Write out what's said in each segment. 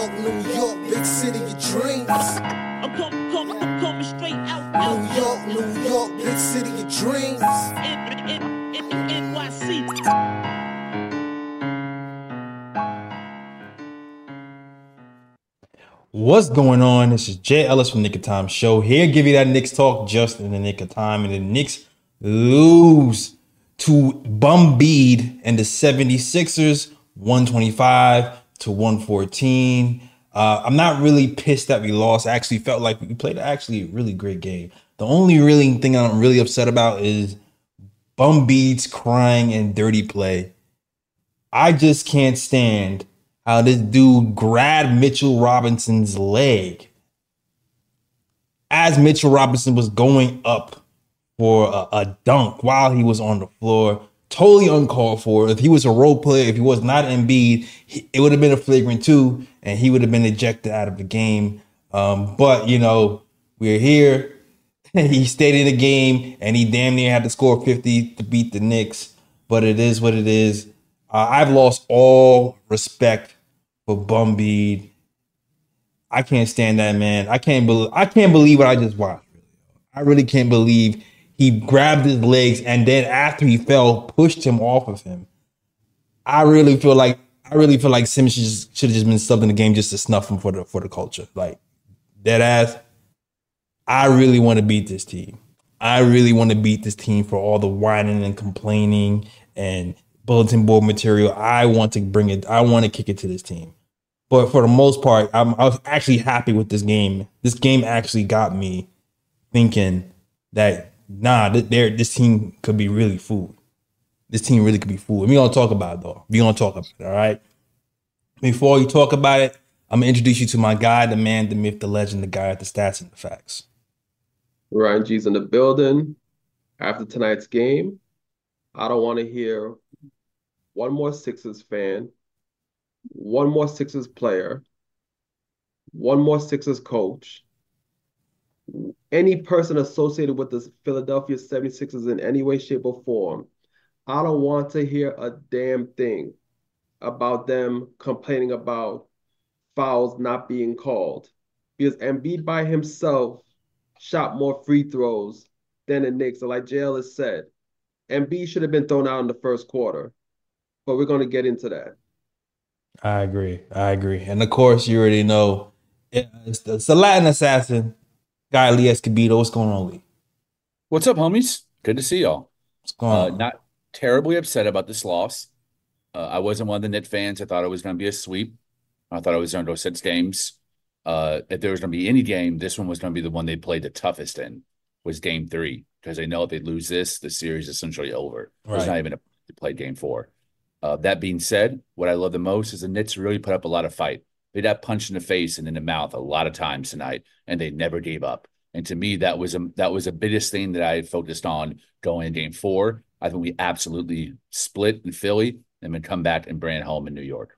New York, big city of dreams. I'm coming straight out. New York, big city of dreams. NYC. What's going on? This is Jay Ellis from Nick of Time Show here. Give you that Knicks talk just in the nick of time. And the Knicks lose to Bumbeed and the 76ers 125-114. I'm not really pissed that we lost. I actually felt like we played actually a really great game. The only really thing I'm really upset about is Bumbeed's crying and dirty play. I just can't stand how this dude grabbed Mitchell Robinson's leg as Mitchell Robinson was going up for a dunk while he was on the floor. Totally uncalled for. If he was a role player, if he was not Embiid, it would have been a flagrant 2, and he would have been ejected out of the game. But, you know, we're here. He stayed in the game, and he damn near had to score 50 to beat the Knicks. But it is what it is. I've lost all respect for Bumbeed. I can't stand that man. I can't believe what I just watched. I really can't believe he grabbed his legs and then after he fell, pushed him off of him. I really feel like Simmons should have just been subbed in the game just to snuff him for the culture. Like, dead ass. I really want to beat this team. I really want to beat this team for all the whining and complaining and bulletin board material. I want to bring it. I want to kick it to this team. But for the most part, I was actually happy with this game. This game actually got me thinking that, this team could be really fooled. This team really could be fooled. We're going to talk about it, though. We're going to talk about it, all right? Before you talk about it, I'm going to introduce you to my guy, the man, the myth, the legend, the guy at the stats and the facts. Ryan G's in the building. After tonight's game, I don't want to hear one more Sixers fan, one more Sixers player, one more Sixers coach, any person associated with the Philadelphia 76ers in any way, shape, or form. I don't want to hear a damn thing about them complaining about fouls not being called, because Embiid by himself shot more free throws than the Knicks. So like JL has said, Embiid should have been thrown out in the first quarter. But we're going to get into that. I agree. And of course, you already know it's the Latin assassin, Guy Lee Escobedo. What's going on, Lee? What's up, homies? Good to see y'all. What's going on? Not terribly upset about this loss. I wasn't one of the Knicks fans. I thought it was going to be a sweep. I thought it was going to go 6 games. If there was going to be any game, this one was going to be the one they played the toughest in, was game 3. Because they know if they lose this, the series is essentially over. Right. It's not even to play game 4. That being said, what I love the most is the Knicks really put up a lot of fight. They got punched in the face and in the mouth a lot of times tonight, and they never gave up. And to me, that was the biggest thing that I focused on going in game 4. I think we absolutely split in Philly and then come back and bring it home in New York.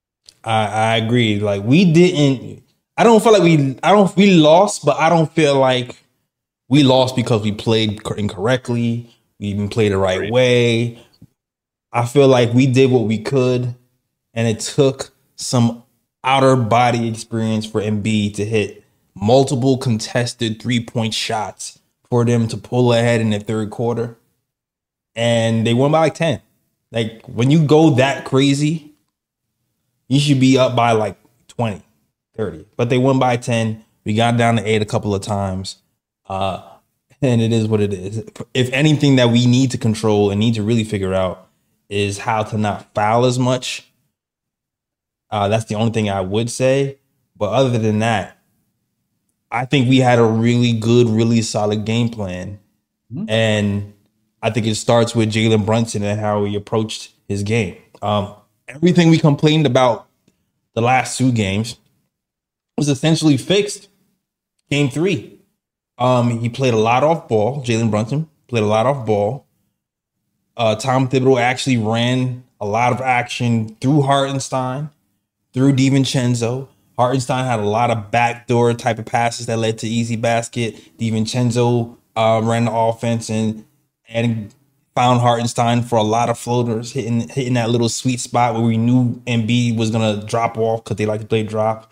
I agree. Like, we didn't. I don't feel like we lost, but I don't feel like we lost because we played incorrectly. We even played the right way. I feel like we did what we could, and it took some outer body experience for Embiid to hit multiple contested 3-point shots for them to pull ahead in the third quarter. And they won by like 10. Like, when you go that crazy, you should be up by like 20, 30. But they won by 10. We got down to 8 a couple of times. And it is what it is. If anything that we need to control and need to really figure out is how to not foul as much. That's the only thing I would say. But other than that, I think we had a really good, really solid game plan. Mm-hmm. And I think it starts with Jalen Brunson and how he approached his game. Everything we complained about the last 2 games was essentially fixed. Game 3. He played a lot off ball. Jalen Brunson played a lot off ball. Tom Thibodeau actually ran a lot of action through Hartenstein, through DiVincenzo. Hartenstein had a lot of backdoor type of passes that led to easy basket. DiVincenzo ran the offense and found Hartenstein for a lot of floaters, hitting that little sweet spot where we knew Embiid was going to drop off because they like to play drop.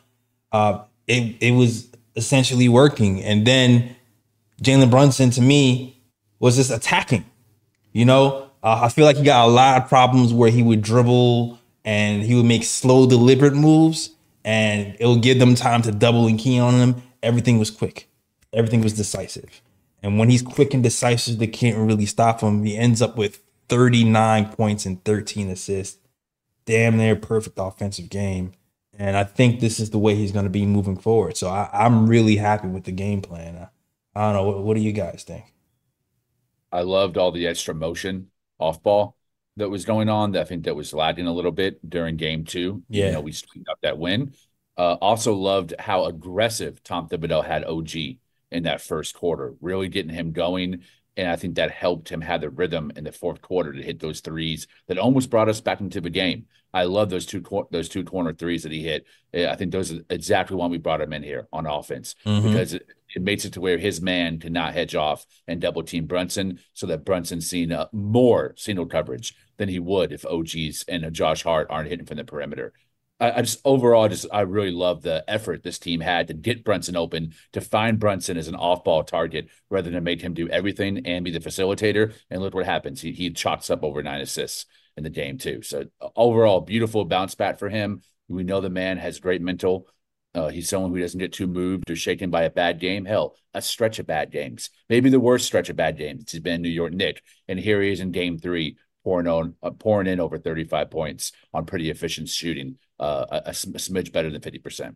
it was essentially working. And then Jalen Brunson to me was just attacking. I feel like he got a lot of problems where he would dribble and he would make slow, deliberate moves, and it would give them time to double and key on him. Everything was quick. Everything was decisive. And when he's quick and decisive, they can't really stop him. He ends up with 39 points and 13 assists. Damn near perfect offensive game. And I think this is the way he's going to be moving forward. So I'm really happy with the game plan. I don't know. What do you guys think? I loved all the extra motion off ball that was going on. I think that was lagging a little bit during game two. Yeah. We cleaned up that win. Also loved how aggressive Tom Thibodeau had OG in that first quarter, really getting him going. And I think that helped him have the rhythm in the fourth quarter to hit those threes that almost brought us back into the game. I love those two corner threes that he hit. I think those are exactly why we brought him in here on offense, because it makes it to where his man cannot hedge off and double team Brunson, so that Brunson's seen more single coverage than he would if OGs and Josh Hart aren't hitting from the perimeter. I really love the effort this team had to get Brunson open, to find Brunson as an off-ball target rather than make him do everything and be the facilitator. And look what happens. He chalks up over 9 assists in the game too. So overall, beautiful bounce back for him. We know the man has great mental. He's someone who doesn't get too moved or shaken by a bad game. Hell, a stretch of bad games, maybe the worst stretch of bad games has been New York Knicks. And here he is in game 3, pouring in over 35 points on pretty efficient shooting, a smidge better than 50%.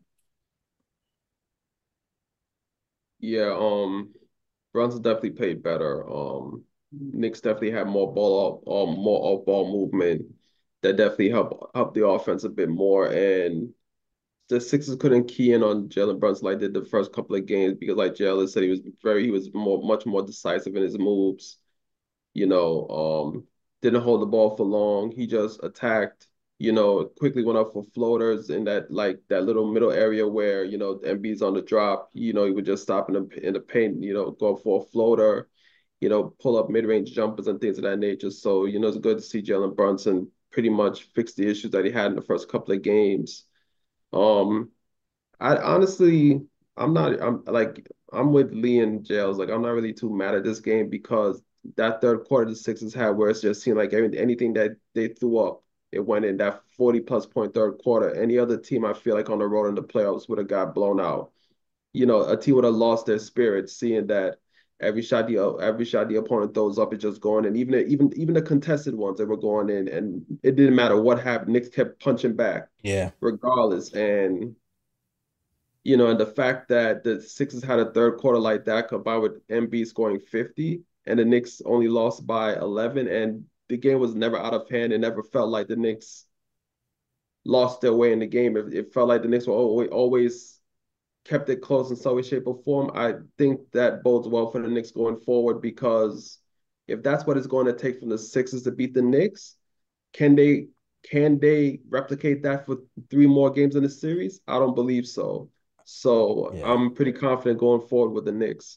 Yeah, Brunson definitely played better. Knicks definitely had more more off ball movement that definitely helped the offense a bit more. And the Sixers couldn't key in on Jalen Brunson like they did the first couple of games because, like Jalen said, he was much more decisive in his moves. Didn't hold the ball for long. He just attacked. Quickly went up for floaters in that little middle area where Embiid's on the drop. He would just stop in the paint. Go for a floater. Pull up mid-range jumpers and things of that nature. So it's good to see Jalen Brunson pretty much fix the issues that he had in the first couple of games. I honestly, I'm with Lee and Jails. Like, I'm not really too mad at this game because that third quarter the Sixers had where it's just seemed like anything that they threw up, it went in. That 40+ point third quarter. Any other team, I feel like on the road in the playoffs would have got blown out. A team would have lost their spirit seeing that every shot the opponent throws up is just going in. Even the contested ones that were going in, and it didn't matter what happened. Knicks kept punching back. Yeah. Regardless. And and the fact that the Sixers had a third quarter like that combined with Embiid scoring 50 and the Knicks only lost by 11, and the game was never out of hand. It never felt like the Knicks lost their way in the game. It felt like the Knicks were always kept it close in some way, shape, or form. I think that bodes well for the Knicks going forward, because if that's what it's going to take from the Sixers to beat the Knicks, can they replicate that for 3 more games in the series? I don't believe so. So yeah. I'm pretty confident going forward with the Knicks.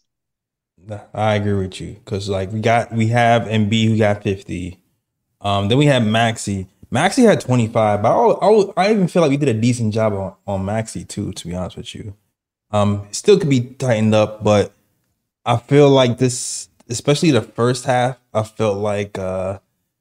I agree with you because we have Embiid who got 50. Then we have Maxey. Maxey had 25, but I even feel like we did a decent job on Maxey too, to be honest with you. Still could be tightened up, but I feel like this, especially the first half, I felt like I've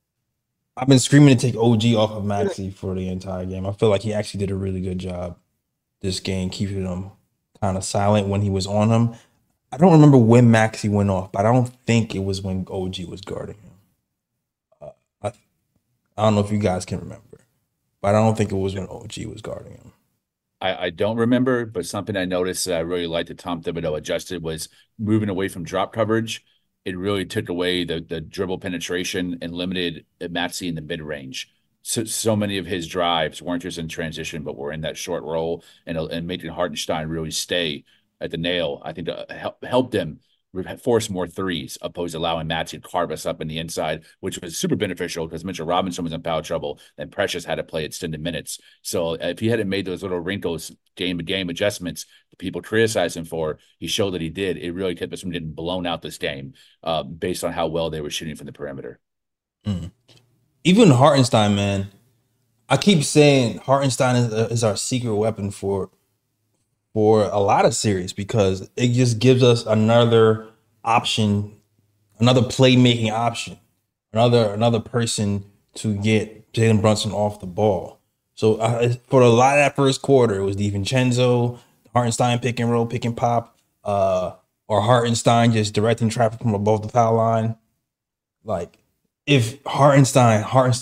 been screaming to take OG off of Maxey for the entire game. I feel like he actually did a really good job this game, keeping him kind of silent when he was on him. I don't remember when Maxey went off, but I don't think it was when OG was guarding him. I don't know if you guys can remember, but I don't think it was when OG was guarding him. I don't remember, but something I noticed that I really liked that Tom Thibodeau adjusted was moving away from drop coverage. It really took away the dribble penetration and limited Maxey in the mid-range. So many of his drives weren't just in transition, but were in that short roll and making Hartenstein really stay at the nail. I think helped them force more threes, opposed to allowing Maxey to carve us up in the inside, which was super beneficial because Mitchell Robinson was in foul trouble and Precious had to play extended minutes. So if he hadn't made those little wrinkles, game-to-game adjustments that people criticize him for, he showed that he did. It really kept us from getting blown out this game based on how well they were shooting from the perimeter. Mm. Even Hartenstein, man, I keep saying Hartenstein is our secret weapon for for a lot of series because it just gives us another option, another playmaking option, another person to get Jalen Brunson off the ball. So for a lot of that first quarter, it was DiVincenzo, Hartenstein pick and roll, pick and pop, or Hartenstein just directing traffic from above the foul line. Like if Hartenstein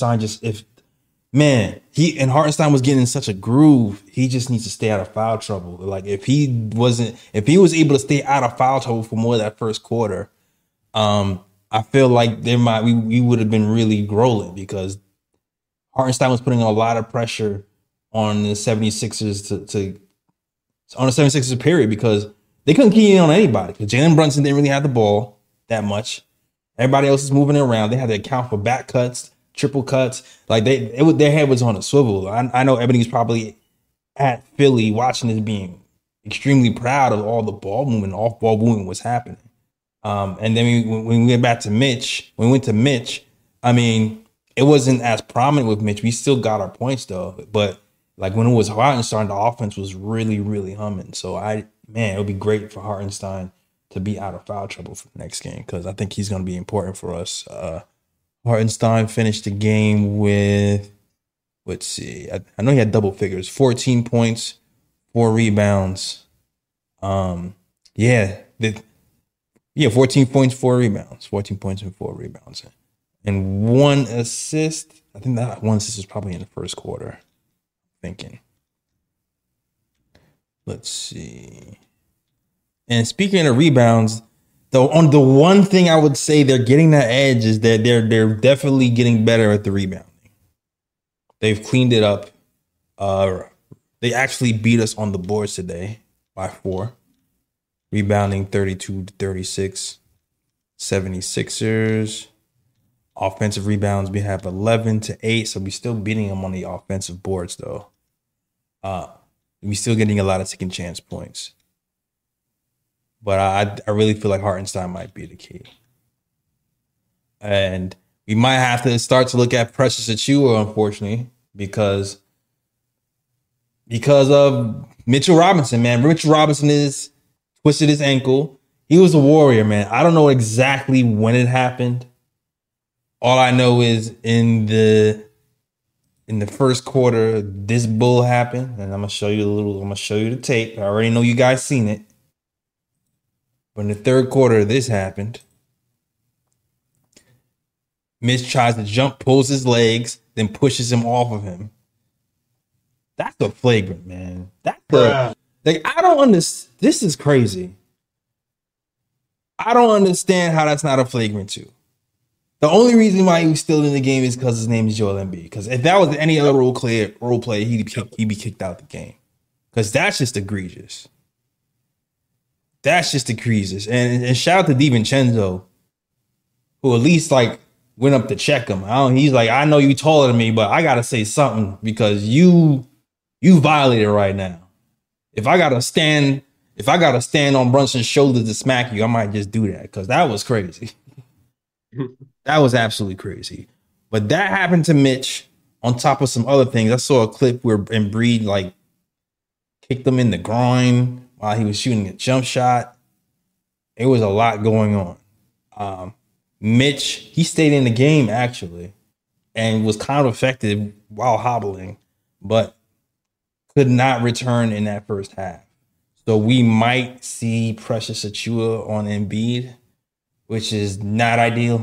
was getting in such a groove, he just needs to stay out of foul trouble. Like if he was able to stay out of foul trouble for more of that first quarter, I feel like we would have been really rolling because Hartenstein was putting a lot of pressure on the 76ers on the 76ers period because they couldn't key in on anybody because Jalen Brunson didn't really have the ball that much. Everybody else is moving around. They had to account for back cuts, triple cuts. Like their head was on a swivel. I know everybody's probably at Philly watching this being extremely proud of all the ball movement, off ball movement was happening. And then when we went back to Mitch, I mean, it wasn't as prominent with Mitch. We still got our points though, but like when it was Hartenstein, the offense was really, really humming. So it would be great for Hartenstein to be out of foul trouble for the next game because I think he's going to be important for us. Hartenstein finished the game with, let's see, I know he had double figures, 14 points, 4 rebounds. 14 points, 4 rebounds, 14 points and 4 rebounds. And 1 assist. I think that 1 assist was probably in the first quarter. I'm thinking. Let's see. And speaking of rebounds, the one thing I would say they're getting that edge is that they're definitely getting better at the rebounding. They've cleaned it up. They actually beat us on the boards today by 4. Rebounding 32-36. 76ers. Offensive rebounds, we have 11-8. So we're still beating them on the offensive boards, though. We're still getting a lot of second chance points. But I really feel like Hartenstein might be the key. And we might have to start to look at Precious Achiuwa, unfortunately, because of Mitchell Robinson, man. Mitchell Robinson is twisted his ankle. He was a warrior, man. I don't know exactly when it happened. All I know is in the first quarter, this bull happened, and I'm gonna show you the tape. I already know you guys seen it. But in the third quarter, this happened. Mitch tries to jump, pulls his legs, then pushes him off of him. That's a flagrant, man. I don't understand. This is crazy. I don't understand how that's not a flagrant too. The only reason why he was still in the game is because his name is Joel Embiid. Because if that was any other role player, he'd be kicked out of the game. Because that's just egregious. That's just egregious. And shout out to DiVincenzo, who at least like went up to check him. He's like, I know you taller than me, but I gotta say something because you violated right now. If I gotta stand on Brunson's shoulder to smack you, I might just do that because that was crazy. That was absolutely crazy. But that happened to Mitch on top of some other things. I saw a clip where Embiid like kicked him in the groin while he was shooting a jump shot. It was a lot going on. Mitch, he stayed in the game actually and was kind of effective while hobbling, but could not return in that first half. So we might see Precious Achiuwa on Embiid, which is not ideal.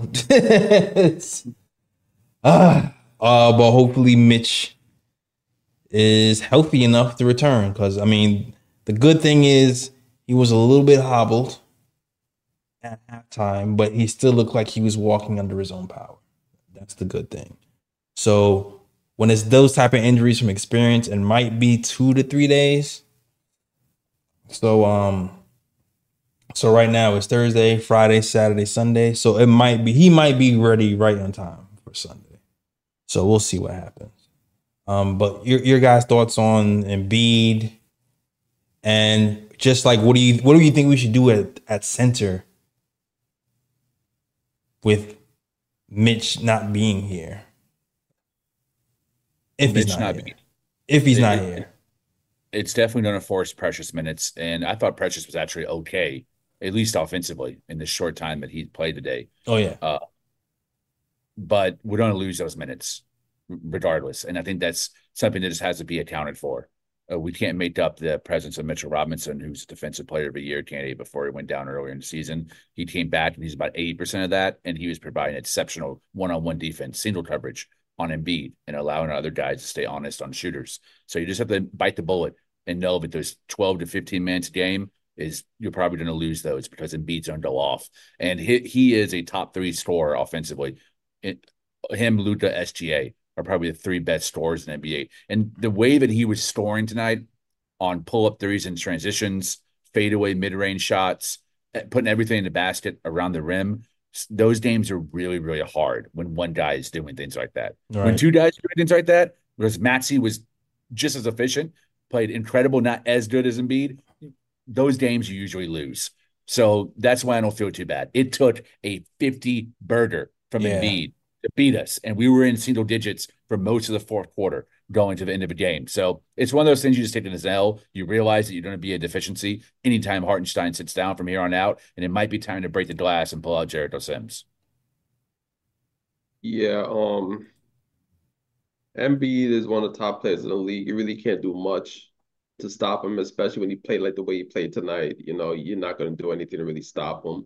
But hopefully Mitch is healthy enough to return. Because, I mean, the good thing is he was a little bit hobbled at halftime, but he still looked like he was walking under his own power. That's the good thing. So when it's those type of injuries from experience, it might be 2 to 3 days. So right now it's Thursday, Friday, Saturday, Sunday. So he might be ready right on time for Sunday. So we'll see what happens. But your guys' thoughts on Embiid and just like what do you think we should do at center with Mitch not being here? If he's not here. it's definitely going to force Precious minutes. And I thought Precious was actually okay, at least offensively, in the short time that he played today. Oh yeah. But we're going to lose those minutes regardless. And I think that's something that just has to be accounted for. We can't make up the presence of Mitchell Robinson, who's a defensive player of the year candidate before he went down earlier in the season. He came back and he's about 80% of that. And he was providing exceptional one-on-one defense, single coverage on Embiid and allowing other guys to stay honest on shooters. So you just have to bite the bullet and know that there's 12 to 15 minutes a game is you're probably going to lose those because Embiid's going to go off. And he is a top 3 scorer offensively. Him, Luka, SGA are probably the 3 best scorers in the NBA. And the way that he was scoring tonight on pull-up threes and transitions, fadeaway mid-range shots, putting everything in the basket around the rim, those games are really, really hard when one guy is doing things like that. Right. When 2 guys are doing things like that, because Maxey was just as efficient, played incredible, not as good as Embiid, those games you usually lose. So that's why I don't feel too bad. It took a 50 burger from Embiid to beat us, and we were in single digits for most of the fourth quarter going to the end of the game. So it's one of those things you just take as an L. You realize that you're going to be a deficiency anytime Hartenstein sits down from here on out, and it might be time to break the glass and pull out Jericho Sims. Yeah, Embiid is one of the top players in the league. You really can't do much to stop him, especially when he played like the way he played tonight. You know, you're not going to do anything to really stop him.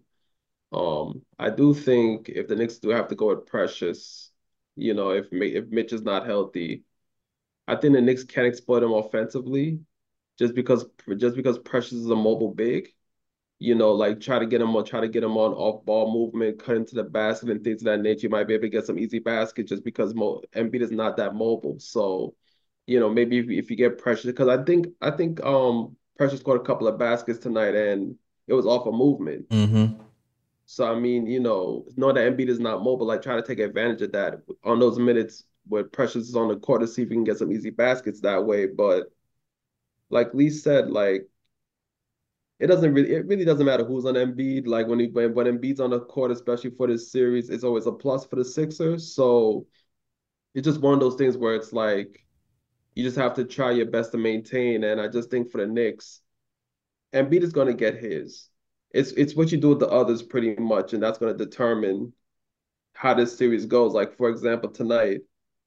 I do think if the Knicks do have to go with Precious, you know, if Mitch is not healthy, I think the Knicks can exploit him offensively, just because Precious is a mobile big. You know, like try to get him on off ball movement, cut into the basket and things of that nature. You might be able to get some easy baskets just because Embiid is not that mobile. So, you know, maybe if you get Precious, because I think Precious scored a couple of baskets tonight and it was off a movement. Mm-hmm. So, I mean, you know, knowing that Embiid is not mobile, like try to take advantage of that on those minutes where Precious is on the court to see if we can get some easy baskets that way. But like Lee said, like it really doesn't matter who's on Embiid. Like when Embiid's on the court, especially for this series, it's always a plus for the Sixers. So it's just one of those things where it's like you just have to try your best to maintain. And I just think for the Knicks, Embiid is going to get his. It's what you do with the others pretty much, and that's going to determine how this series goes. Like for example, tonight,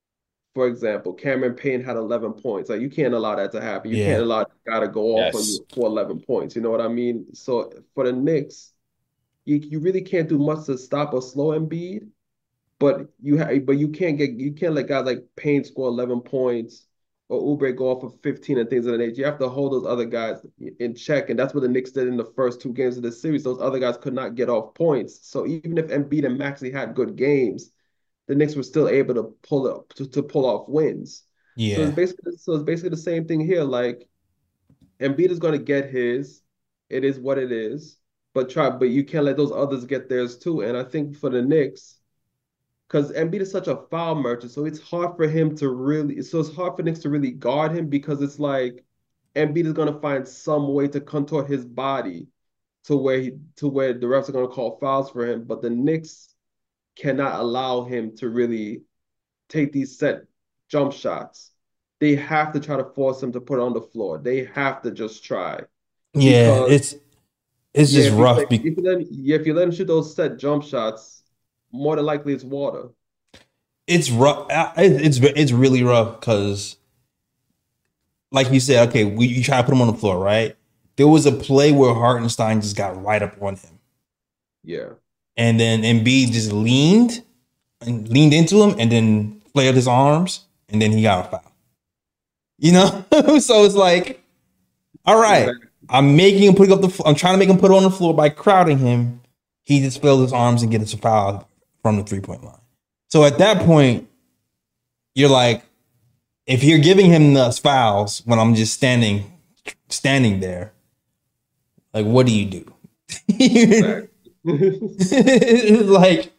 Cameron Payne had 11 points. Like you can't allow that to happen. You can't allow that guy to go off on you for 11 points. You know what I mean? So for the Knicks, you really can't do much to stop or slow Embiid, but you can't let guys like Payne score 11 points or Oubre go off of 15 and things of that nature. You have to hold those other guys in check, and that's what the Knicks did in the first 2 games of the series. Those other guys could not get off points. So even if Embiid and Maxey had good games, the Knicks were still able to pull off wins. Yeah. So it's basically the same thing here. Like Embiid is going to get his. It is what it is. But you can't let those others get theirs too. And I think for the Knicks, because Embiid is such a foul merchant, so it's hard for Knicks to really guard him, because it's like Embiid is going to find some way to contort his body to where the refs are going to call fouls for him. But the Knicks cannot allow him to really take these set jump shots. They have to try to force him to put it on the floor. They have to just try. Yeah, it's just rough. If you let him shoot those set jump shots, more than likely it's water. It's rough. It's really rough because, like you said, okay, you try to put him on the floor, right? There was a play where Hartenstein just got right up on him. Yeah. And then Embiid just leaned into him and then flared his arms, and then he got a foul. You know? So it's like, all right, I'm trying to make him put it on the floor by crowding him. He just flailed his arms and gets a foul from the 3-point line. So at that point, you're like, if you're giving him those fouls when I'm just standing there, like, what do you do? It's like,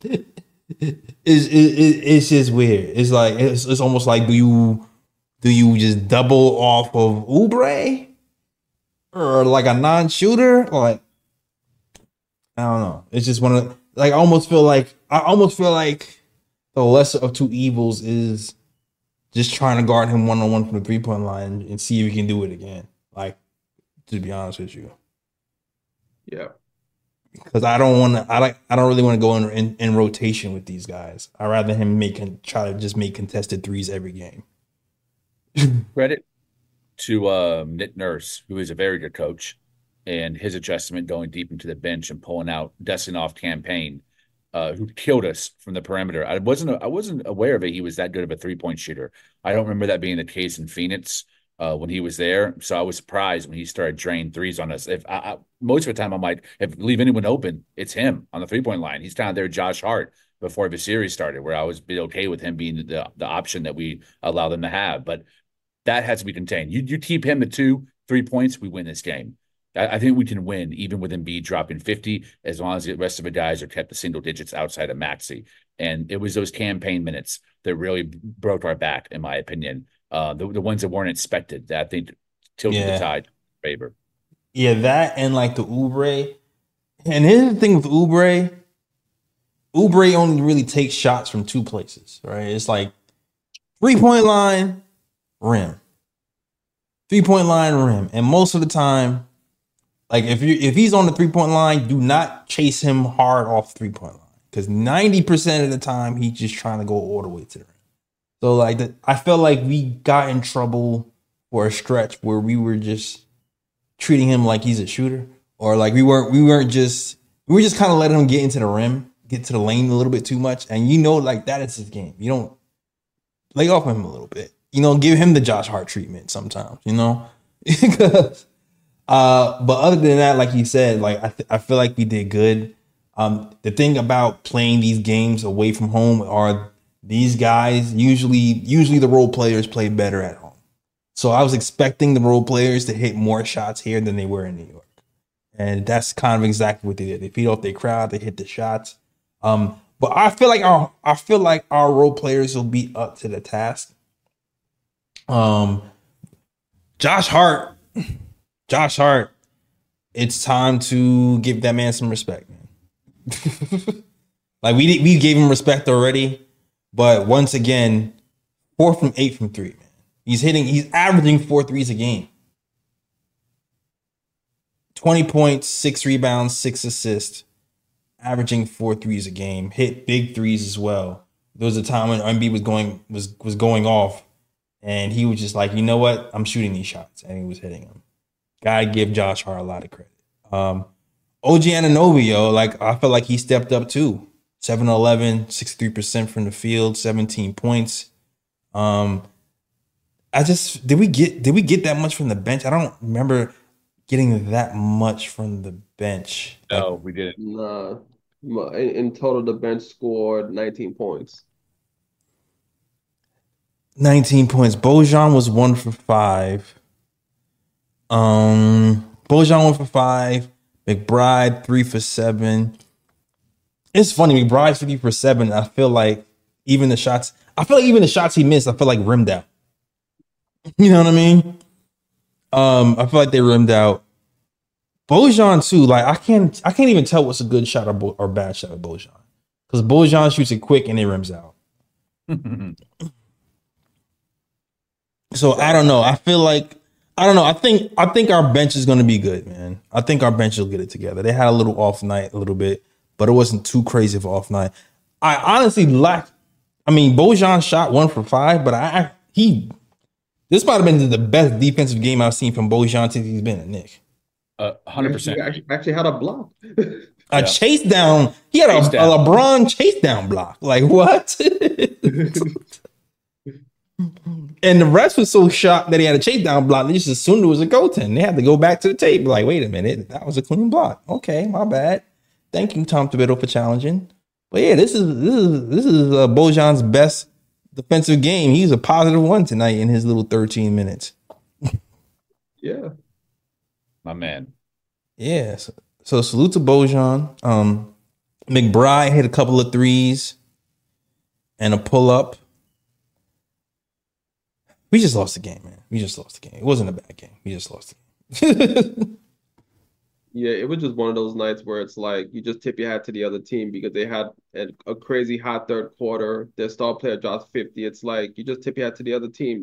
it's just weird. It's like it's almost like do you just double off of Oubre or like a non-shooter? Like, I don't know. It's just one of like I almost feel like the lesser of two evils is just trying to guard him 1-on-1 from the 3-point line and see if he can do it again. Like, to be honest with you. Yeah. Because I don't really want to go in rotation with these guys. I'd rather him try to just make contested threes every game. Credit to Nick Nurse, who is a very good coach, and his adjustment going deep into the bench and pulling out, dusting off Campaign, who killed us from the perimeter. I wasn't aware of it. He was that good of a 3-point shooter. I don't remember that being the case in Phoenix when he was there. So I was surprised when he started draining threes on us. If most of the time I'm like, if leave anyone open, it's him on the 3-point line. He's kind of there, Josh Hart, before the series started, where I was okay with him being the option that we allow them to have. But that has to be contained. You keep him at 3 points, we win this game. I think we can win even with Embiid dropping 50 as long as the rest of the guys are kept to single digits outside of Maxey. And it was those Campaign minutes that really broke our back, in my opinion. The ones that weren't expected that I think tilted the tide in favor. Yeah, that and like the Oubre. And here's the thing with Oubre. Oubre only really takes shots from 2 places, right? It's like 3-point line, rim. 3-point line, rim. And most of the time, like if he's on the 3-point line, do not chase him hard off 3-point line. Because 90% of the time, he's just trying to go all the way to the rim. So like I felt like we got in trouble for a stretch where we were just treating him like he's a shooter. Or like we were just kind of letting him get into the rim, get to the lane a little bit too much. And like that is his game. You don't lay off him a little bit. Give him the Josh Hart treatment sometimes, because but other than that, like you said, like I feel like we did good. The thing about playing these games away from home are these guys usually the role players play better at home. So I was expecting the role players to hit more shots here than they were in New York. And that's kind of exactly what they did. They feed off their crowd, they hit the shots. But I feel like our role players will be up to the task. Josh Hart, it's time to give that man some respect, man. Like we gave him respect already, but once again, 4 from 8 from 3, man. He's averaging 4 threes a game. 20 points, 6 rebounds, 6 assists, averaging 4 threes a game. Hit big threes as well. There was a time when Embiid was going off, and he was just like, you know what? I'm shooting these shots, and he was hitting them. Gotta give Josh Hart a lot of credit. OG Anunoby, like I felt like he stepped up too. 7-11, 63% from the field, 17 points. Did we get that much from the bench? I don't remember getting that much from the bench. No, we didn't. Nah. In total, the bench scored 19 points. 19 points. Bojan was 1 for 5. Bojan 1 for 5. McBride 3 for 7. It's funny. McBride's 3 for 7. I feel like even the shots he missed, I feel like rimmed out. You know what I mean? I feel like they rimmed out. Bojan too. Like I can't even tell what's a good shot or bad shot of Bojan, because Bojan shoots it quick and it rims out. So I don't know. I think our bench is going to be good, man. I think our bench will get it together. They had a little off night, a little bit, but it wasn't too crazy of an off night. I honestly Bojan shot 1 for 5, but this might have been the best defensive game I've seen from Bojan since he's been a Knick. 100%. Actually had a block. Chase down. He had a LeBron chase down block. Like what? And the rest was so shocked that he had a chase down block. They just assumed it was a goaltend. They had to go back to the tape. Like, wait a minute, that was a clean block. Okay, my bad. Thank you, Tom Thibodeau, for challenging. But yeah, this is Bojan's best defensive game. He's a positive one tonight in his little 13 minutes. Yeah. My man. Yeah. So salute to Bojan. McBride hit a couple of threes and a pull up. We just lost the game, man. We just lost the game. It wasn't a bad game. We just lost the game. Yeah, it was just one of those nights where it's like you just tip your hat to the other team because they had a crazy hot third quarter. Their star player dropped 50. It's like you just tip your hat to the other team.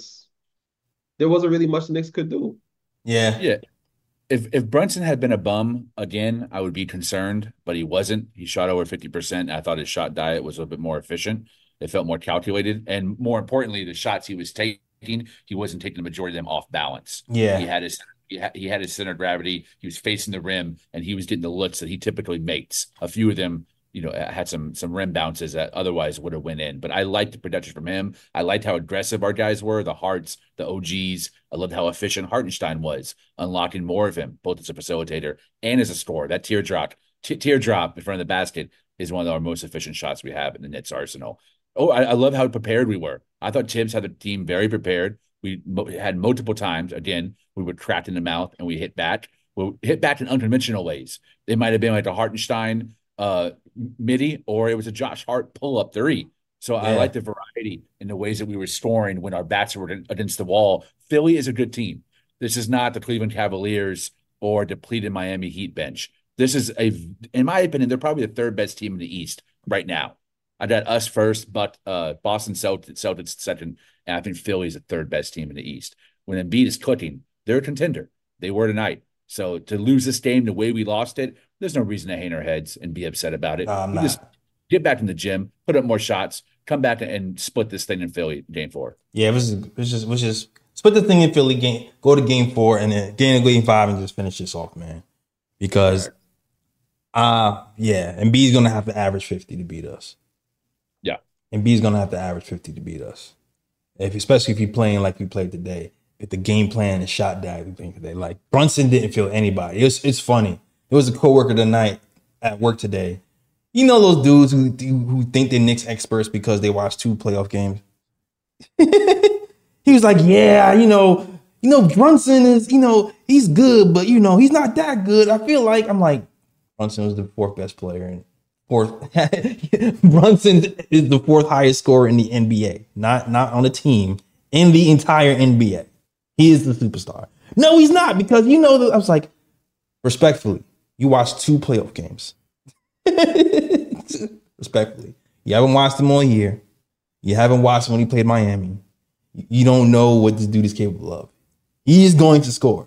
There wasn't really much the Knicks could do. Yeah. Yeah. If Brunson had been a bum again, I would be concerned, but he wasn't. He shot over 50%. I thought his shot diet was a little bit more efficient. It felt more calculated. And more importantly, the shots he was taking, he wasn't taking the majority of them off balance. Yeah. He had his center of gravity. He was facing the rim, and he was getting the looks that he typically makes. A few of them, had some rim bounces that otherwise would have went in. But I liked the production from him. I liked how aggressive our guys were, the Harts, the OGs. I loved how efficient Hartenstein was, unlocking more of him, both as a facilitator and as a scorer. That teardrop in front of the basket is one of our most efficient shots we have in the Nets arsenal. Oh, I love how prepared we were. I thought Tibbs had the team very prepared. We had multiple times. Again, we were trapped in the mouth and we hit back. We hit back in unconventional ways. It might have been like a Hartenstein midi, or it was a Josh Hart pull-up three. So I like the variety in the ways that we were scoring when our backs were against the wall. Philly is a good team. This is not the Cleveland Cavaliers or depleted Miami Heat bench. This is in my opinion, they're probably the third best team in the East right now. I got us first, but Boston Celtics second, and I think Philly's the third best team in the East. When Embiid is cooking, they're a contender. They were tonight. So to lose this game the way we lost it, there's no reason to hang our heads and be upset about it. I'm We not. just get back in the gym, put up more shots, come back and split this thing in Philly game 4. Yeah, it was just split the thing in Philly game, go to game 4, and then game 5 and just finish this off, man. Because Embiid's gonna have to average 50 to beat us. Yeah. Embiid's gonna have to average 50 to beat us. Especially if you're playing like we played today. If the game plan and shot diet we played today. Like Brunson didn't feel anybody. It's funny. There was a coworker tonight at work today. You know those dudes who think they're Knicks experts because they watched 2 playoff games. He was like, yeah, Brunson is, he's good, but he's not that good. I feel like I'm like, Brunson was the 4th best player and Brunson is the 4th highest scorer in the NBA, not on the team, in the entire NBA. He is the superstar. No, he's not, because I was like, respectfully, you watched 2 playoff games. Respectfully, you haven't watched him all year. You haven't watched him when he played Miami. You don't know what this dude is capable of. He is going to score.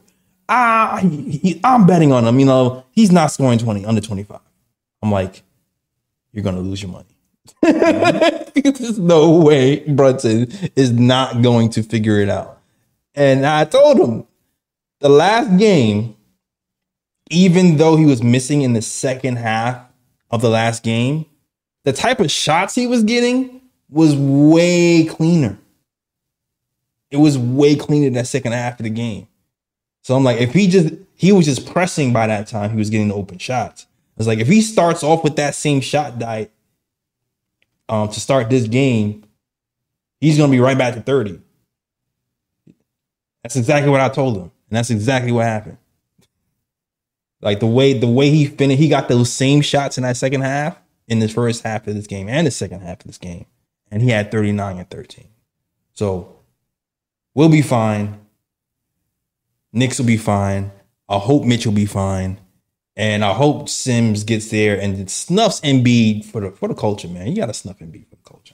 I'm betting on him. He's not scoring under 25. I'm like, you're going to lose your money. There's no way Brunson is not going to figure it out. And I told him the last game, even though he was missing in the second half of the last game, the type of shots he was getting was way cleaner. It was way cleaner that second half of the game. So I'm like, if he was just pressing by that time, he was getting the open shots. I was like, if he starts off with that same shot diet to start this game, he's going to be right back to 30. That's exactly what I told him. And that's exactly what happened. Like the way he finished, he got those same shots in that second half in the first half of this game and the second half of this game. And he had 39 and 13. So we'll be fine. Knicks will be fine. I hope Mitch will be fine. And I hope Sims gets there and snuffs Embiid for the culture, man. You got to snuff Embiid for the culture.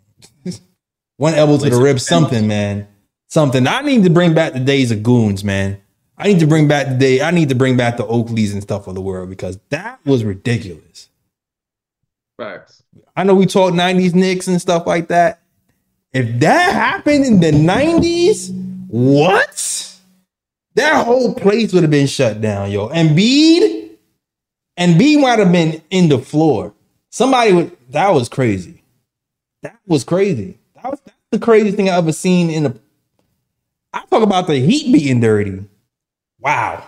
One elbow to the rib, something, man. Something. I need to bring back the days of goons, man. I need to bring back the Oakleys and stuff of the world, because that was ridiculous. Facts. I know we talk 90s Knicks and stuff like that. If that happened in the 90s, what? That whole place would have been shut down, yo. Embiid might have been in the floor. That was crazy. That was crazy. That's the craziest thing I ever seen I talk about the Heat being dirty. Wow.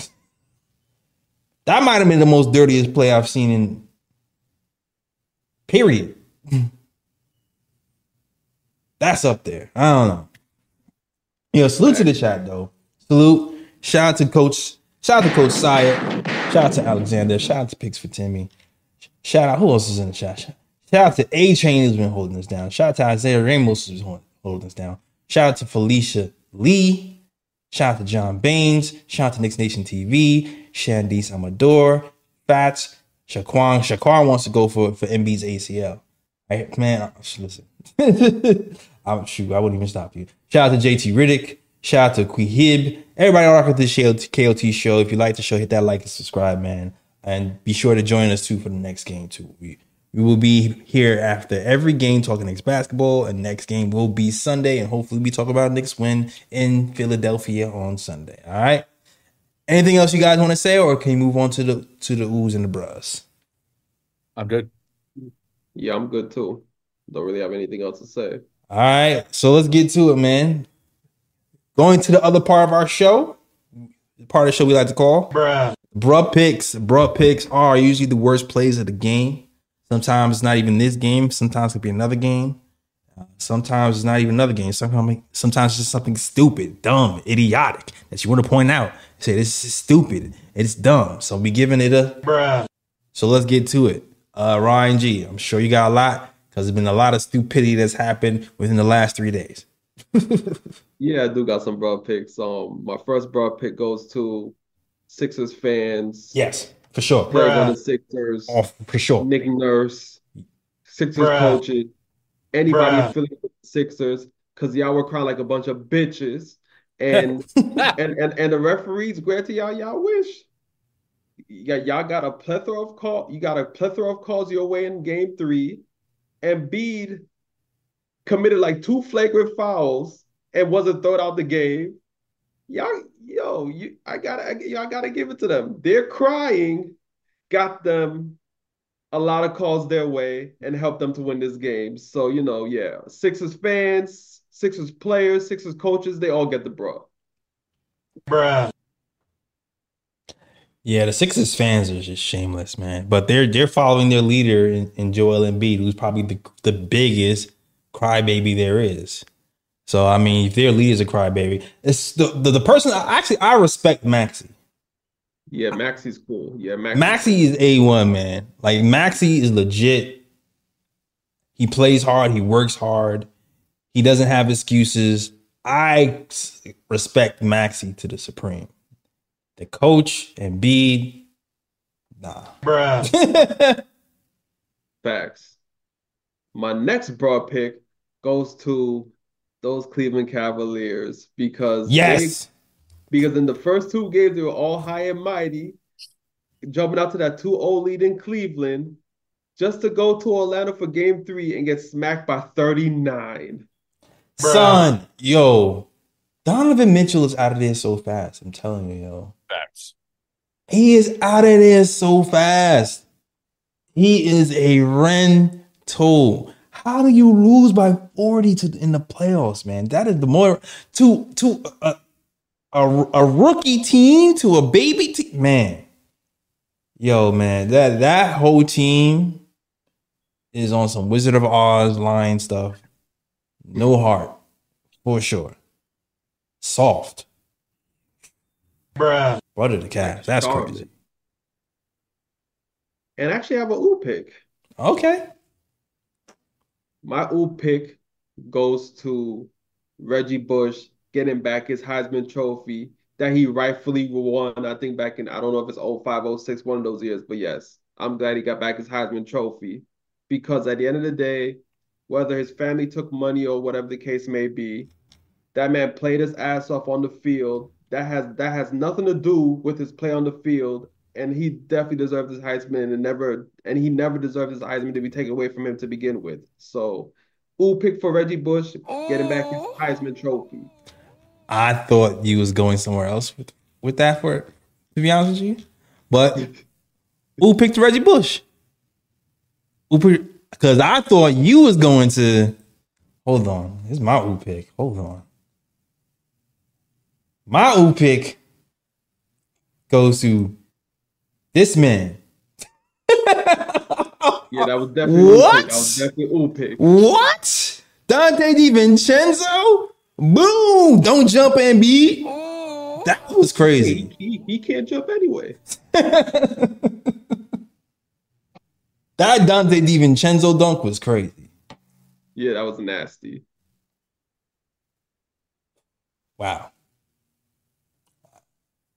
That might have been the most dirtiest play I've seen in period. That's up there. I don't know. Salute to the chat though. Salute. Shout out to Coach Syed. Shout out to Alexander. Shout out to Picks for Timmy. Shout out, who else is in the chat? Shout out to A-Chain who's been holding us down. Shout out to Isaiah Ramos who's holding us down. Shout out to Felicia Lee. Shout out to John Baines. Shout out to Knicks Nation TV. Shandice Amador. Fats. Shaquan. Shaquan wants to go for MB's ACL. Right, man, listen. I wouldn't even stop you. Shout out to JT Riddick. Shout out to Quihib. Everybody rock with this KOT show. If you like the show, hit that like and subscribe, man. And be sure to join us too for the next game too. We will be here after every game talking Knicks basketball, and next game will be Sunday, and hopefully we talk about Knicks win in Philadelphia on Sunday. All right. Anything else you guys want to say, or can you move on to the oohs and the bras? I'm good. Yeah, I'm good too. Don't really have anything else to say. All right, so let's get to it, man. Going to the other part of our show, the part of the show we like to call Bruh Picks. Bruh Picks are usually the worst plays of the game. Sometimes it's not even this game. Sometimes it could be another game. Sometimes it's not even another game. Sometimes it's just something stupid, dumb, idiotic that you want to point out. Say this is stupid. It's dumb. So we giving it a bruh. So let's get to it. Ryan G, I'm sure you got a lot because there's been a lot of stupidity that's happened within the last 3 days. Yeah, I do got some broad picks. My first broad pick goes to Sixers fans. Yes, for sure. Players on the Sixers. Oh, for sure. Nick Nurse, Sixers coaches, anybody affiliated with the Sixers, because y'all were crying like a bunch of bitches. And and the referees granted y'all wish. Y'all got a plethora of calls. You got a plethora of calls your way in Game 3. Embiid committed like 2 flagrant fouls and wasn't thrown out the game. I gotta give it to them. Their crying got them a lot of calls their way and helped them to win this game. So, yeah, Sixers fans, Sixers players, Sixers coaches, they all get the bruh. Yeah, the Sixers fans are just shameless, man. But they're following their leader in Joel Embiid, who's probably the biggest crybaby there is. So, I mean, if their leader's a crybaby, it's the person. I respect Maxey. Yeah, Maxey's cool. Yeah, Maxey is A1, man. Like, Maxey is legit. He plays hard. He works hard. He doesn't have excuses. I respect Maxey to the supreme. The coach, Embiid, nah. Facts. My next broad pick goes to those Cleveland Cavaliers because in the first 2 games they were all high and mighty, jumping out to that 2-0 lead in Cleveland, just to go to Orlando for Game 3 and get smacked by 39. Son, yo, Donovan Mitchell is out of there so fast. I'm telling you, yo. Facts. He is out of there so fast. He is a rental. How do you lose by 40 in the playoffs, man? That is the more to a rookie team to a baby team, man. Yo, man, that whole team is on some Wizard of Oz line stuff. No heart, for sure. Soft. Brother the Cavs. That's crazy. And actually I have an ooh pick. Okay. My ooh pick goes to Reggie Bush getting back his Heisman Trophy that he rightfully won, I think back in, I don't know if it's 05, 06, one of those years, but yes, I'm glad he got back his Heisman Trophy because at the end of the day, whether his family took money or whatever the case may be, that man played his ass off on the field. That has nothing to do with his play on the field, and he definitely deserved his Heisman and he never deserved his Heisman to be taken away from him to begin with. So, ooh, pick for Reggie Bush, getting back his Heisman Trophy. I thought you was going somewhere else with that to be honest with you. But who picked Reggie Bush? Because I thought you was going to hold on. This is my ooh pick. Hold on. My ooh pick goes to this man. Yeah, that was definitely what? That was definitely ooh pick. What? Dante DiVincenzo? Boom! Don't jump, Embiid. That was crazy. He can't jump anyway. That Dante DiVincenzo dunk was crazy. Yeah, that was nasty. Wow.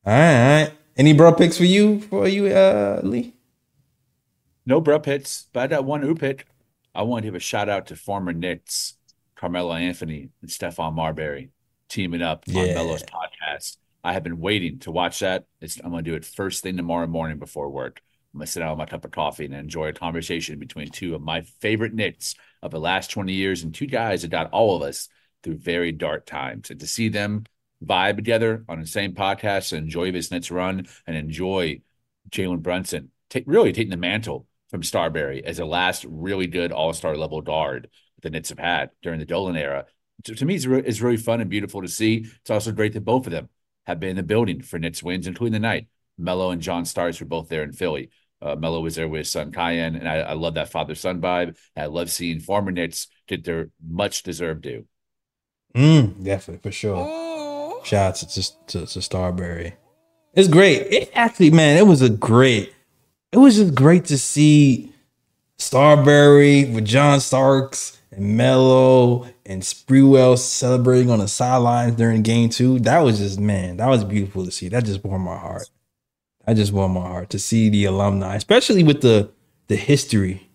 right. Any bro picks for you, Lee? No bro pits, but I got one oop hit. I want to give a shout out to former Knicks, Carmelo Anthony and Stephon Marbury teaming up on Yeah. Melo's podcast. I have been waiting to watch that. I'm going to do it first thing tomorrow morning before work. I'm going to sit down with my cup of coffee and enjoy a conversation between two of my favorite Knicks of the last 20 years and two guys that got all of us through very dark times. And to see them vibe together on the same podcast and enjoy this Knicks run and enjoy Jalen Brunson really taking the mantle from Starbury as the last really good all-star level guard the Knicks have had during the Dolan era. To me, it's really fun and beautiful to see. It's also great that both of them have been in the building for Knicks wins, including the night. Melo and John Starks were both there in Philly. Melo was there with his son Cayenne, and I love that father-son vibe. I love seeing former Knicks get their much-deserved due. Definitely, for sure. Shout out to Starbury. It's great. It actually, man, it was just great to see Starbury with John Starks and Melo and Sprewell celebrating on the sidelines during game 2. That was just, man, that was beautiful to see. That just warmed my heart. To see the alumni, especially with the history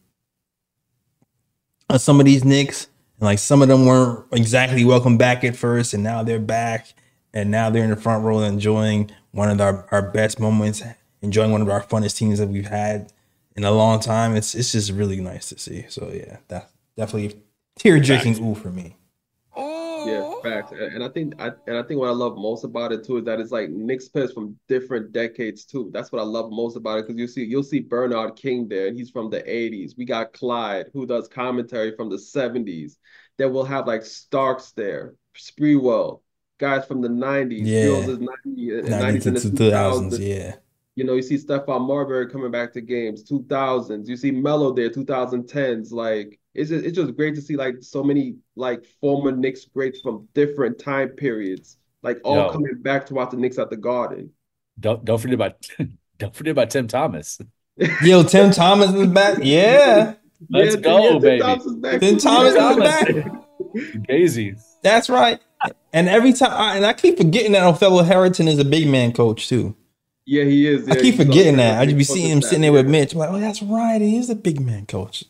of some of these Knicks. And like some of them weren't exactly welcome back at first, and now they're back, and now they're in the front row enjoying one of our best moments, enjoying one of our funnest teams that we've had in a long time. It's just really nice to see. So yeah, that's definitely tear-jerking ooh for me. Yeah, facts. And I think what I love most about it too is that it's like Knicks players from different decades too. That's what I love most about it, because you'll see Bernard King there, and he's from the 80s. We got Clyde, who does commentary from the 70s. Then we'll have like Starks there, Sprewell, guys from the 90s. Yeah. Sprewell's is 90s and the 2000s, yeah. You know, you see Stephon Marbury coming back to games, 2000s. You see Melo there, 2010s. Like, it's just great to see like so many like former Knicks greats from different time periods, like all coming back to watch the Knicks at the Garden. Don't forget about Tim Thomas. Yo, Tim Thomas is back. Yeah. Let's go, baby. Tim Thomas is back. Gazy. That's right. And every time, I keep forgetting that Othello Harrington is a big man coach too. Yeah, he is. Yeah, I keep forgetting that. I just be seeing him sitting there with Mitch. I'm like, oh, that's right. He is a big man coach.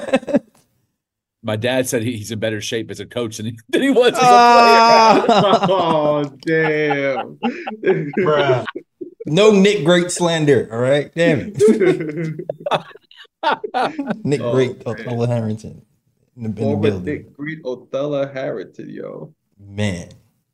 My dad said he's in better shape as a coach than he was as a player. Oh, damn. Bruh. No Nick Great slander, all right? Damn it. Nick Great, Othello Harrington. In the building. Nick Great, Othello Harrington, yo. Man.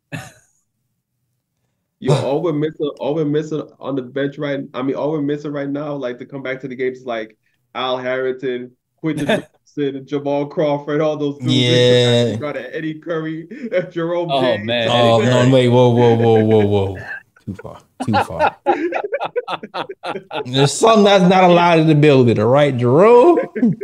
Yo, all we're missing on the bench all we're missing right now, like to come back to the games, like Al Harrington, Quentin Johnson, Jamal Crawford, all those dudes. Yeah. You got Eddie Curry, Jerome Oh, James. man. Oh, no, wait, whoa. Too far. There's something that's not allowed in the building, all right? Jerome and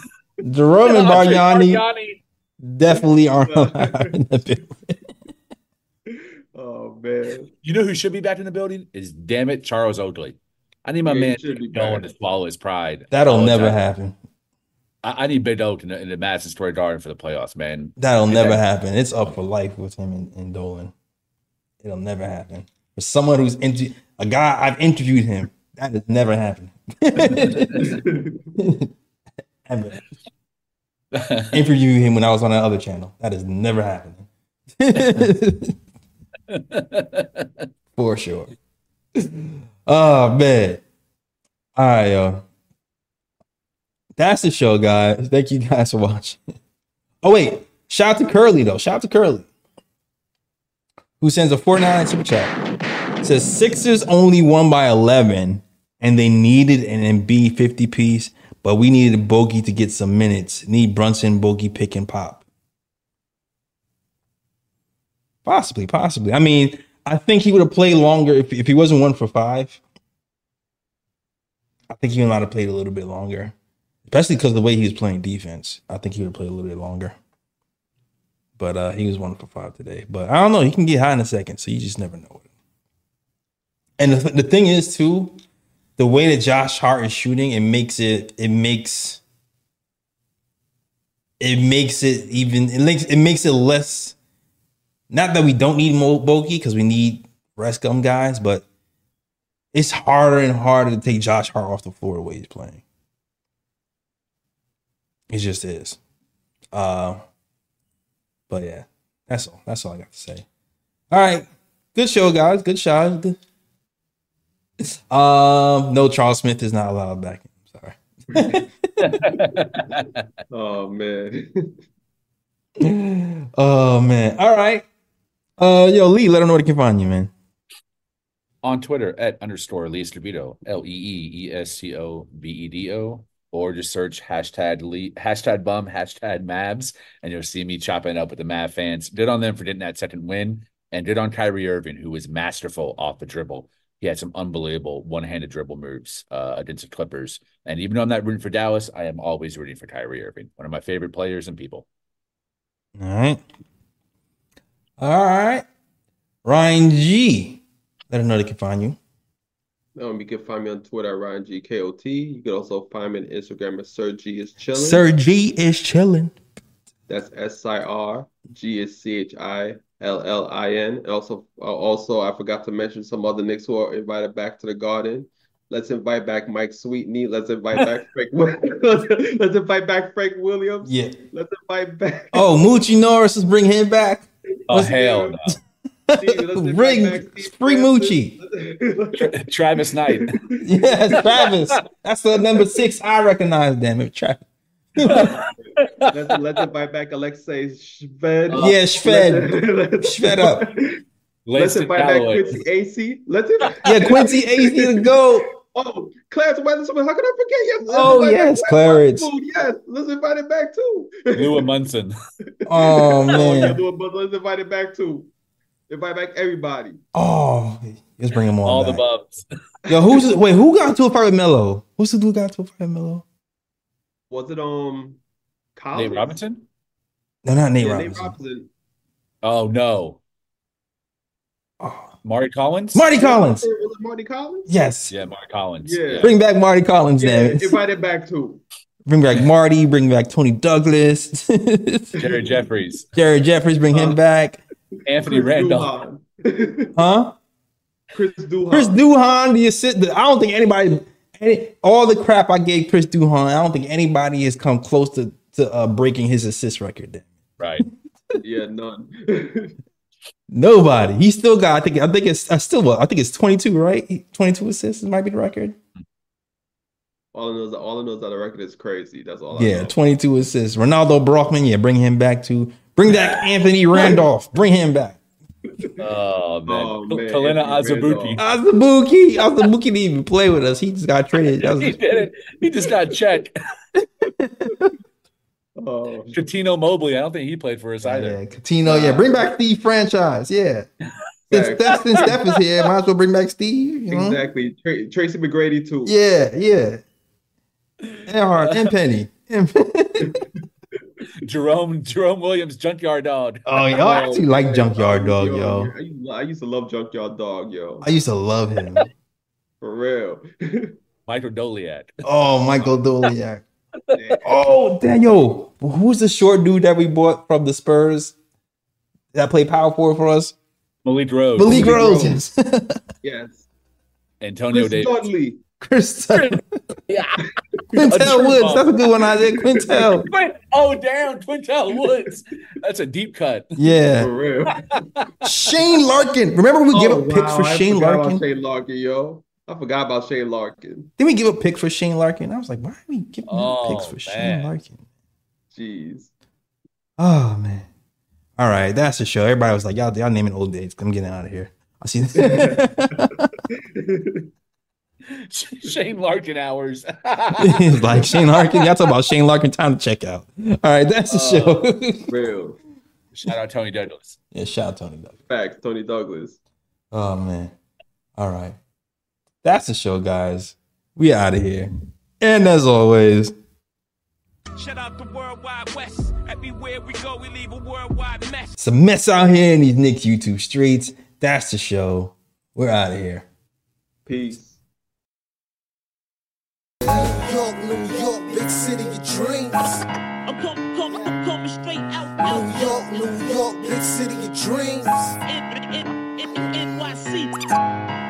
Bargnani definitely aren't allowed in the building. Oh, man. You know who should be back in the building? Is, damn it, Charles Oakley. I need my man going to swallow his pride. That'll never happen. I need Big Oak in the Madison Square Garden for the playoffs, man. That'll never happen. It's up for life with him and Dolan. It'll never happen. For someone who's a guy I've interviewed him, that has never happened. Ever. Interviewed him when I was on that other channel. That has never happened. For sure. Oh man. All right, yo. That's the show, guys. Thank you guys for watching. Oh wait, shout out to Curly though. Shout out to Curly, who sends a $49 super chat. It says Sixers only won by 11, and they needed an Embiid 50 piece, but we needed a Bogey to get some minutes. Need Brunson, Bogey, pick and pop. Possibly. I mean, I think he would have played longer if he wasn't 1 for 5. I think he might have played a little bit longer, especially because of the way he was playing defense. I think he would have played a little bit longer. But he was 1 for 5 today. But I don't know. He can get high in a second, so you just never know. And the thing is, too, the way that Josh Hart is shooting, it makes it less. Not that we don't need more Bogey because we need rest gum guys, but it's harder and harder to take Josh Hart off the floor the way he's playing. It just is. But yeah, that's all. That's all I got to say. All right. Good show, guys. Good shot. Good. No, Charles Smith is not allowed back. Sorry. Oh man. Oh man. All right. Yo, Lee, let them know where they can find you, man. On Twitter @_Lee Escobedo, LEEESCOBEDO, or just search #Lee, #bum, #Mavs, and you'll see me chopping it up with the Mav fans. Good on them for getting that second win, and good on Kyrie Irving, who was masterful off the dribble. He had some unbelievable one-handed dribble moves against the Clippers. And even though I'm not rooting for Dallas, I am always rooting for Kyrie Irving, one of my favorite players and people. All right. All right. Ryan G. Let them know they can find you. You can find me on Twitter at RyanGKOT. You can also find me on Instagram at Sir G is chilling. Sir G is chilling. That's SIR. G is CHILLIN. And also, I forgot to mention some other Knicks who are invited back to the Garden. Let's invite back Mike Sweetney. Let's invite back Frank. Let's invite back Frank Williams. Yeah. Let's invite back. Oh, Moochie Norris, let's bring him back. Oh, hell no. Bring free Moochie. Travis Knight. Yes, Travis. That's the number 6 I recognize, damn it. Travis. Let's invite back Alexei Shved. Yeah, Shved. Shved up. Let's invite back Quincy AC. Quincy AC to go. Oh, Clarence Weatherspoon. How can I forget? Yes. Oh, yes, Clarence. Yes, let's invite it back too. Lua Munson. Oh, man. Let's invite it back too. Invite back everybody. Oh, let's bring them all the back. bubs. Yo, who got into a fight with Melo? Who's the dude got into a fight with Melo? Was it Collins? Nate Robinson? No, not Nate Yeah, Robinson. Nate Robinson. Oh no. Marty Collins? Marty Collins. Was it Marty Collins? Yes. Yeah, Marty Collins. Yeah. Bring back Marty Collins, Yeah, damn it. invite it back too. Bring back Marty. Bring back Tony Douglas. Jared Jeffries. Jared Jeffries. Bring him back. Anthony Randolph. Huh? Chris Duhon. Chris Duhon, the assist. I don't think anybody. All the crap I gave Chris Duhon, I don't think anybody has come close to breaking his assist record. Then. Right. Yeah, none. Nobody. He still got. I think it's 22. Right? 22 assists might be the record. All I know is that the record is crazy. That's all. I know. 22 assists. Ronaldo Brockman. Yeah, bring him back too. Bring back Anthony Randolph. Bring him back. Oh man. Kalina Azubuike. Azubuike didn't even play with us. He just got traded. He did it. He just got checked. Oh, Coutinho Mobley. I don't think he played for us either. Yeah, Coutinho. Yeah, bring back Steve Franchise. Yeah. Since Steph is here, might as well bring back Steve. You know? Exactly. Tracy McGrady too. Yeah. And Penny. Jerome Williams, Junkyard Dog. Oh, yo, I actually like Junkyard Dog, yo. I used to love Junkyard Dog, yo. I used to love him. For real. Michael Doliak. Oh, Michael Doliak. Oh, damn, yo. Who's the short dude that we bought from the Spurs that played power forward for us? Malik Rose. Malik Rose. Yes. Antonio Chris Davis. Dudley. Chris. Yeah. Quintel Woods. That's a good one, Isaiah. Quintel. Oh, damn. Quintel Woods. That's a deep cut. Yeah. For real. Shane Larkin. Remember we gave up picks for Shane Larkin? Shane Larkin, yo. I forgot about Shane Larkin. Didn't we give up picks for Shane Larkin? I was like, why are we giving up picks for Shane Larkin? Jeez. Oh, man. All right. That's the show. Everybody was like, y'all naming old dates. I'm getting out of here. I see Shane Larkin hours. Like Shane Larkin. Y'all talk about Shane Larkin. Time to check out. All right. That's the show. Real. Shout out Tony Douglas. Yeah, shout out Tony Douglas. Facts, Tony Douglas. Oh, man. All right. That's the show, guys. We out of here. And as always, Shout out the Worldwide West. Everywhere we go, we leave a worldwide mess. it's a mess out here in these Knicks YouTube streets. That's the show. We're out of here. Peace. New York, big city of dreams. I'm coming straight out. New York, big city of dreams. NYC.